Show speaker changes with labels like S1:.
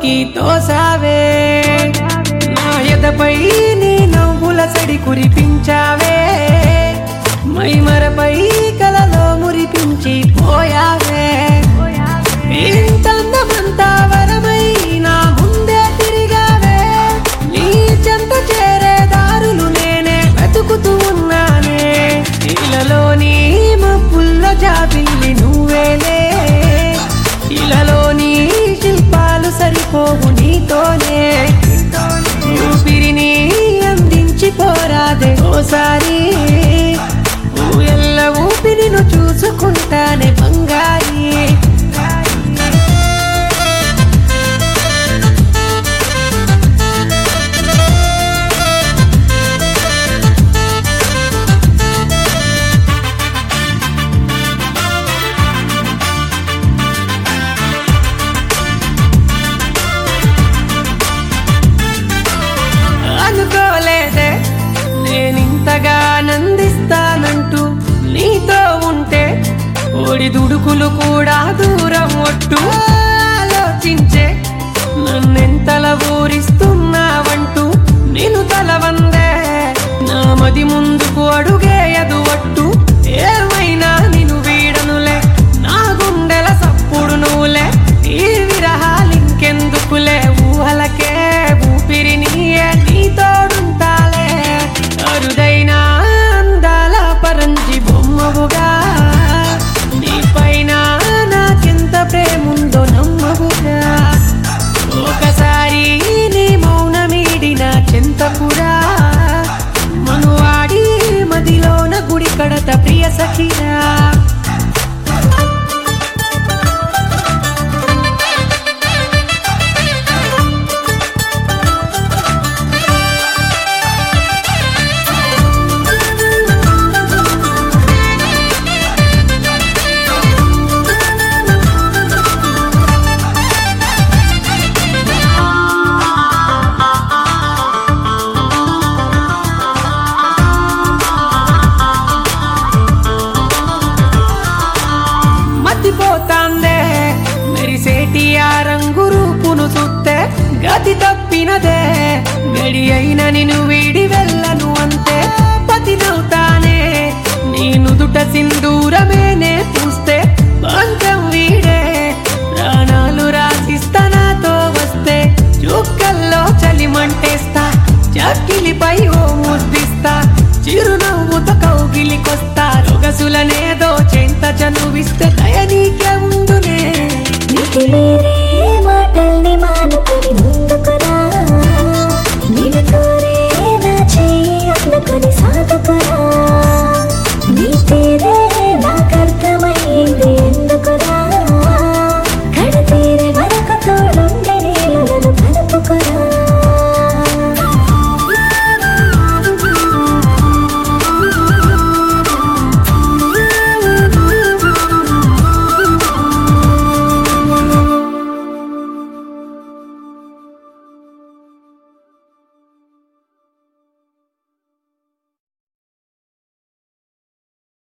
S1: పైకి తోసావే నా ఎదపై నీ నవ్వుల సడి కురిపించావే మైమరపై కలలో మురిపించి పోయావే ఇంతందమంతా వరమై నా ముందే తిరిగావే నీ చెంత చేరే దారులు నేనే వెతుకుతూ ఉన్నానే ఇలలోని మబ్బుల్లో జాబిల్లి నువ్వేలే ఇలలోని శిల్పాలు సరిపోవు నీతోనే ఊపిరిని అందించి పోరాదే ఓసారి ఊయల్ల ఊపిరిను చూసుకుంటానే బంగారి అనుకోలేదే నేనింతగా ఆనందిస్తానంటూ నీతో ఉంటే ఓడి దుడుకులు కూడా దూరం ఒట్టు ఆలోచించే నన్నెంతలా ఊరిస్తున్నావంటూ నేను తలవందే నా మది ముందుకు అడుగేయదు ఒట్టు ఏమైనా నిన్ను వీడనులే నా గుండెల సప్పుడు నువ్వులే ఈ విరహాలింకెందుకులే ఊహలకే ఊపిరిని నీ తోడుంటాలే అరుదైన అందాల పరంజి బొమ్మవుగా నీ పైన నాకెంత ప్రేముందో నమ్మవుగా ఒకసారి నీ మౌనమీడిన చెంతకురా మనువాడి మదిలోన గుడి కడత ప్రియ సఖిరా మతిపోతాందే మెరిసేటి ఆ రంగు రూపును చూస్తే గతి తప్పినదే గడి అయిన నిన్ను వీడి వెళ్ళను అంతే పతినవుతానే నీ నుదుట సింధూరమేనే చూస్తే